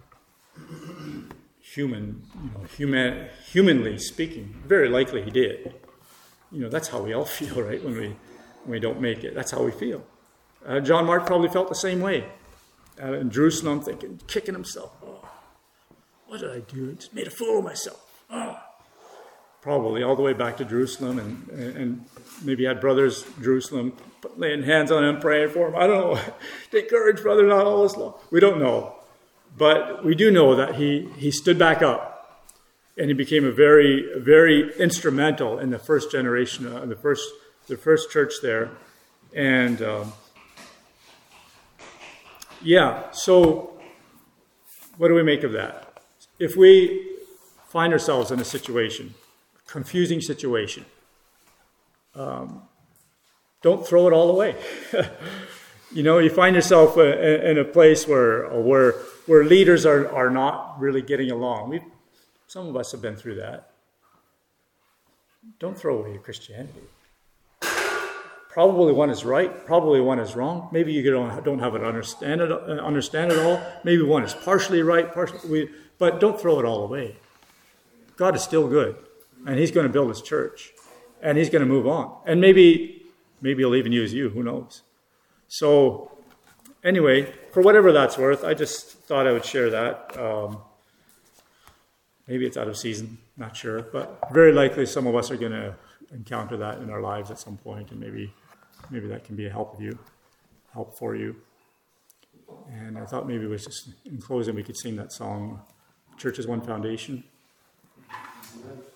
human, you know, human, humanly speaking, very likely he did. You know, that's how we all feel, right? When we, when we don't make it, that's how we feel. Uh, John Mark probably felt the same way. Uh, in Jerusalem, thinking, kicking himself. Oh, what did I do? I just made a fool of myself. Oh. Probably all the way back to Jerusalem, and, and maybe had brothers in Jerusalem laying hands on him, praying for him. I don't know. Take courage, brother, not all is lost. We don't know. But we do know that he, he stood back up, and he became a very, very instrumental in the first generation, uh, the first the first church there. And um, Yeah, so what do we make of that? If we find ourselves in a situation, a confusing situation, um, don't throw it all away. You know, you find yourself in a place where where where leaders are, are not really getting along. We, some of us have been through that. Don't throw away your Christianity. Probably one is right. Probably one is wrong. Maybe you don't don't have it understand it understand it all. Maybe one is partially right, partially. But don't throw it all away. God is still good, and He's going to build His church, and He's going to move on. And maybe maybe He'll even use you. Who knows? So, anyway, for whatever that's worth, I just thought I would share that. Um, maybe it's out of season, not sure, but very likely some of us are going to encounter that in our lives at some point, and maybe maybe that can be a help of you, help for you. And I thought maybe it was just in closing we could sing that song, "Church is One Foundation." Amen.